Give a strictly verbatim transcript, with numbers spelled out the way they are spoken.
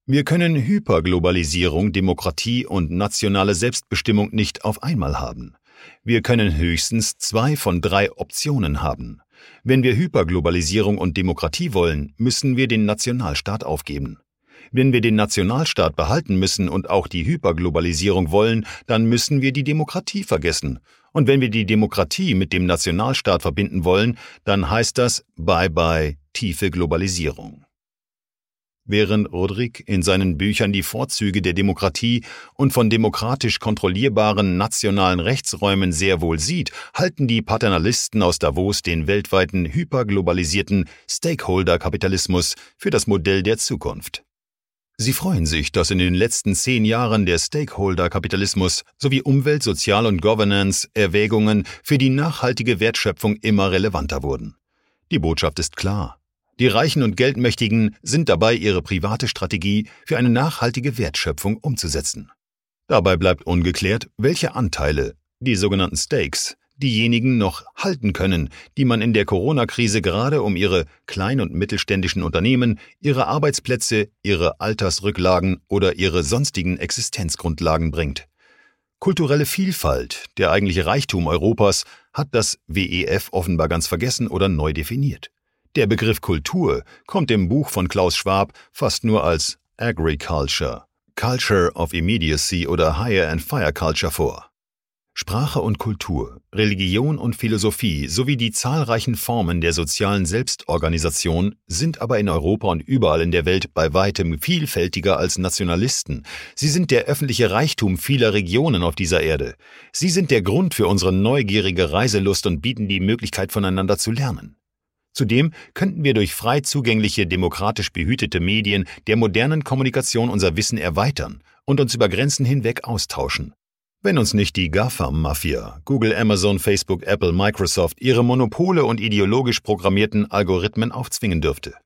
Wir können Hyperglobalisierung, Demokratie und nationale Selbstbestimmung nicht auf einmal haben. Wir können höchstens zwei von drei Optionen haben. Wenn wir Hyperglobalisierung und Demokratie wollen, müssen wir den Nationalstaat aufgeben. Wenn wir den Nationalstaat behalten müssen und auch die Hyperglobalisierung wollen, dann müssen wir die Demokratie vergessen. Und wenn wir die Demokratie mit dem Nationalstaat verbinden wollen, dann heißt das Bye-bye, tiefe Globalisierung. Während Rodrik in seinen Büchern die Vorzüge der Demokratie und von demokratisch kontrollierbaren nationalen Rechtsräumen sehr wohl sieht, halten die Paternalisten aus Davos den weltweiten hyperglobalisierten Stakeholder-Kapitalismus für das Modell der Zukunft. Sie freuen sich, dass in den letzten zehn Jahren der Stakeholder-Kapitalismus sowie Umwelt-, Sozial- und Governance-Erwägungen für die nachhaltige Wertschöpfung immer relevanter wurden. Die Botschaft ist klar. Die Reichen und Geldmächtigen sind dabei, ihre private Strategie für eine nachhaltige Wertschöpfung umzusetzen. Dabei bleibt ungeklärt, welche Anteile, die sogenannten Stakes, diejenigen noch halten können, die man in der Corona-Krise gerade um ihre kleinen und mittelständischen Unternehmen, ihre Arbeitsplätze, ihre Altersrücklagen oder ihre sonstigen Existenzgrundlagen bringt. Kulturelle Vielfalt, der eigentliche Reichtum Europas, hat das W E F offenbar ganz vergessen oder neu definiert. Der Begriff Kultur kommt im Buch von Klaus Schwab fast nur als Agriculture, Culture of Immediacy oder Hire and Fire Culture vor. Sprache und Kultur, Religion und Philosophie sowie die zahlreichen Formen der sozialen Selbstorganisation sind aber in Europa und überall in der Welt bei weitem vielfältiger als Nationalisten. Sie sind der öffentliche Reichtum vieler Regionen auf dieser Erde. Sie sind der Grund für unsere neugierige Reiselust und bieten die Möglichkeit, voneinander zu lernen. Zudem könnten wir durch frei zugängliche, demokratisch behütete Medien der modernen Kommunikation unser Wissen erweitern und uns über Grenzen hinweg austauschen. Wenn uns nicht die GAFAM-Mafia, Google, Amazon, Facebook, Apple, Microsoft, ihre Monopole und ideologisch programmierten Algorithmen aufzwingen dürfte.